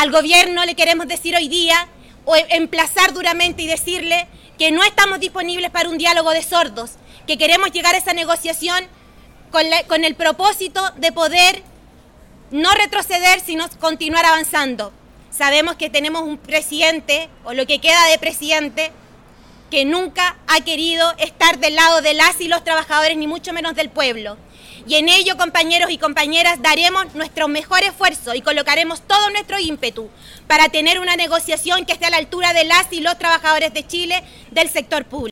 Al gobierno le queremos decir hoy día, o emplazar duramente y decirle que no estamos disponibles para un diálogo de sordos, que queremos llegar a esa negociación con el propósito de poder no retroceder, sino continuar avanzando. Sabemos que tenemos un presidente, o lo que queda de presidente, que nunca ha querido estar del lado de las y los trabajadores, ni mucho menos del pueblo. Y en ello, compañeros y compañeras, daremos nuestro mejor esfuerzo y colocaremos todo nuestro ímpetu para tener una negociación que esté a la altura de las y los trabajadores de Chile del sector público.